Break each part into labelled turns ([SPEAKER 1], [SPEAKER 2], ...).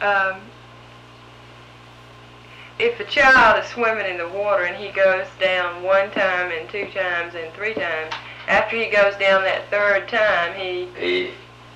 [SPEAKER 1] Um, if a child is swimming in the water and he goes down 1 time and 2 times and 3 times, after he goes down that 3rd time,
[SPEAKER 2] if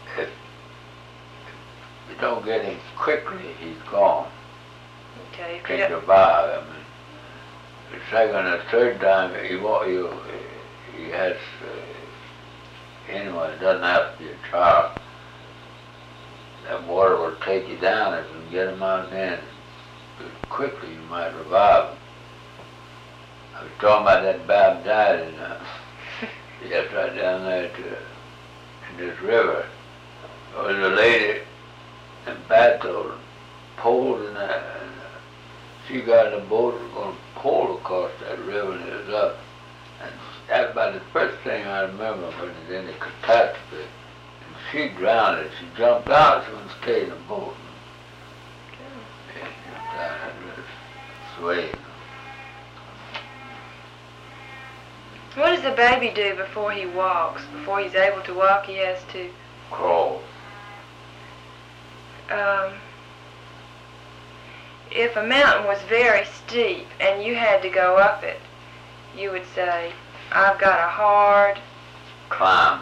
[SPEAKER 2] you don't get him quickly, he's gone.
[SPEAKER 1] Okay.
[SPEAKER 2] Can't survive. I mean, the 2nd or 3rd time, he has anyone. It doesn't have to be a child. That water will take you down. If you can get him out then quickly, you might revive him. I was talking about that baptized in yes, right down there in this river. There was a lady in Bateau poled in that. She got in a boat and was going to pole across that river and it was up. And that's about the first thing I remember when it was in the catastrophe. And she drowned and she jumped out, she wouldn't stay in the boat. And she jumped out and was swaying.
[SPEAKER 1] What does the baby do before he walks? Before he's able to walk, he has to
[SPEAKER 2] crawl.
[SPEAKER 1] If a mountain was very steep and you had to go up it, you would say, I've got a hard
[SPEAKER 2] climb.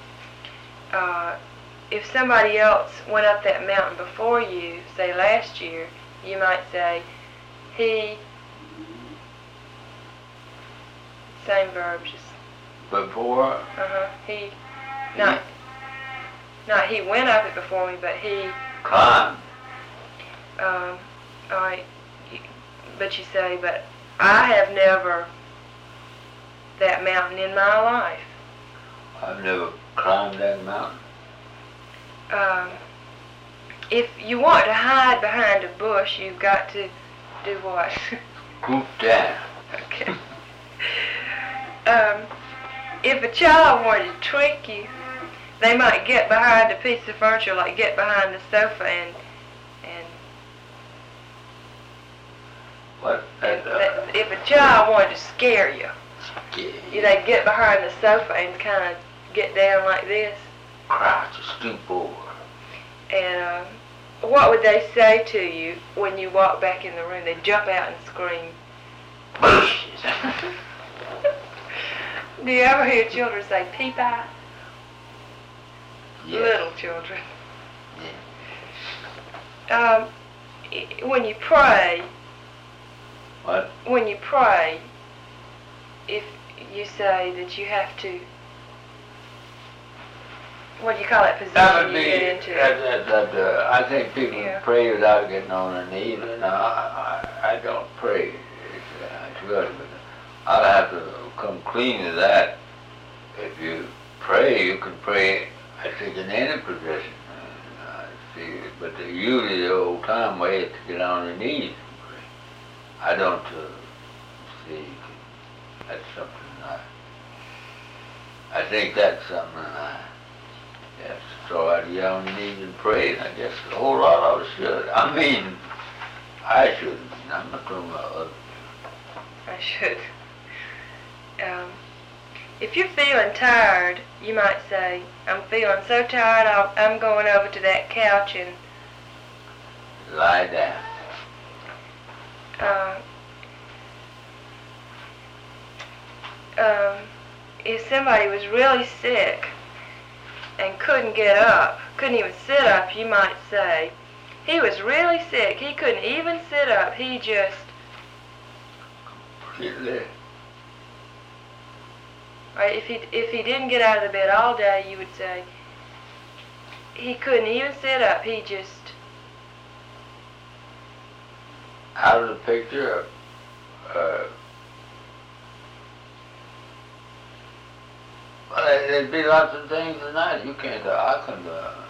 [SPEAKER 1] If somebody else went up that mountain before you, say last year, you might say, he, same verb, just
[SPEAKER 2] before?
[SPEAKER 1] He, not he went up it before me, but he
[SPEAKER 2] climbed.
[SPEAKER 1] Alright, but you say, but I have never that mountain in my life.
[SPEAKER 2] I've never climbed that mountain.
[SPEAKER 1] If you want to hide behind a bush, you've got to do what?
[SPEAKER 2] Group down.
[SPEAKER 1] Okay. If a child wanted to trick you, they might get behind a piece of furniture, like get behind the sofa and
[SPEAKER 2] what?
[SPEAKER 1] If a child wanted to scare you, they'd get behind the sofa and kind of get down like this.
[SPEAKER 2] Crouch, stoop over.
[SPEAKER 1] And what would they say to you when you walk back in the room? They'd jump out and scream.
[SPEAKER 2] Bushes.
[SPEAKER 1] Do you ever hear children say peep-eye?
[SPEAKER 2] Yes.
[SPEAKER 1] Little children.
[SPEAKER 2] Yeah.
[SPEAKER 1] When you pray,
[SPEAKER 2] what?
[SPEAKER 1] When you pray, if you say that you have to, what do you call that position you get into?
[SPEAKER 2] I think people pray without getting on their knees. No, I don't pray. It's good, but I'll have to come clean to that. If you pray, you can pray, I think, in any position. But usually the old time way is to get on your knees and pray. I don't see. That's something I think that's something yes. So I'd get on your knees and pray, and I guess a whole lot of us should. I mean, I shouldn't. I'm not talking about others.
[SPEAKER 1] I should. If you're feeling tired, you might say, I'm feeling so tired, I'm going over to that couch and
[SPEAKER 2] lie down.
[SPEAKER 1] If somebody was really sick and couldn't get up, couldn't even sit up, you might say, he was really sick, he couldn't even sit up, he just...
[SPEAKER 2] Completely.
[SPEAKER 1] Right, if he didn't get out of the bed all day, you would say, he couldn't even sit up, he just...
[SPEAKER 2] Out of the picture, well, there'd be lots of things tonight. You can't, I couldn't,